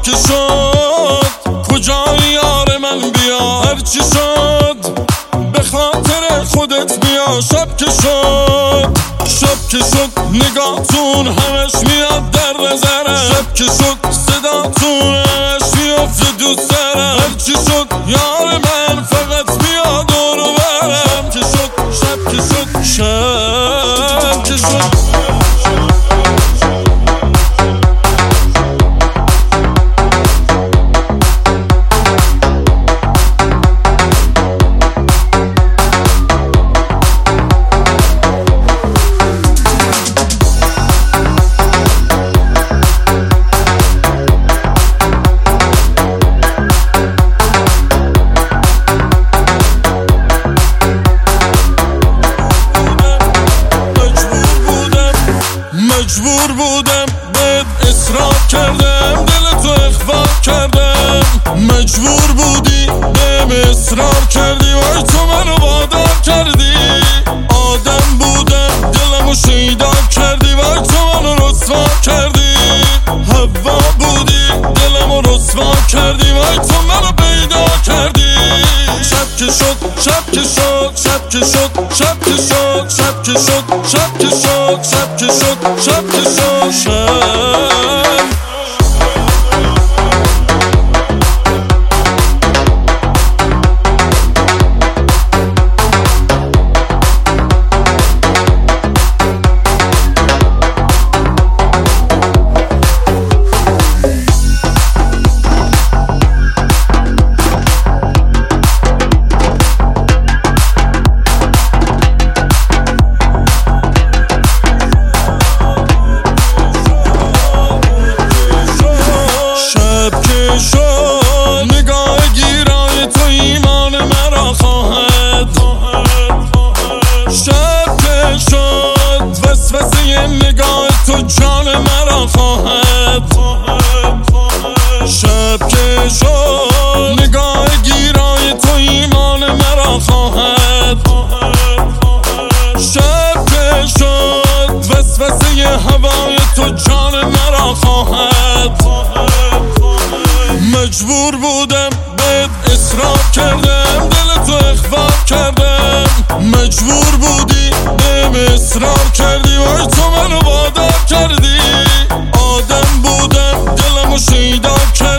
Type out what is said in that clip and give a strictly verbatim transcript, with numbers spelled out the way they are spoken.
شب که شد کجای یار من بیا، هرچی شد به خاطر خودت بیا. شب که شد شب که شد نگاهتون همش میاد در نظرم، شب که شد صداتون همش میافته دوست دارم. هرچی شد یار من فقط بیا دور و برم. شب که شد شب که شد شب که شد مجبور بودم بهت اصرار کردم، دل تو اخفا کردم. مجبور بودی بهم اصرار کردی، وای تو منو وادار کردی. آدم بودم دلمو شیدا کردی، وای تو منو رسوا کردی. هوا بودی دلمو رسوا کردی، وای تو منو پیدا کردی. شب که شد شب که شد شب که شد شب که شد شب که شد شب که شد شب که شد شب که شد شب نگاه تو جان مرا خواهد. شب که شد نگاه گیرای تو ایمان مرا خواهد. شب که شد وسوسه هوای تو جان مرا خواهد. مجبور بودم بهت اصرار کردم، دل تو اخفا کردم. مجبور بودی بهم اصرار کردی، وای تو منو وادار کردی. آدم بودم دلمو شیدا کردی.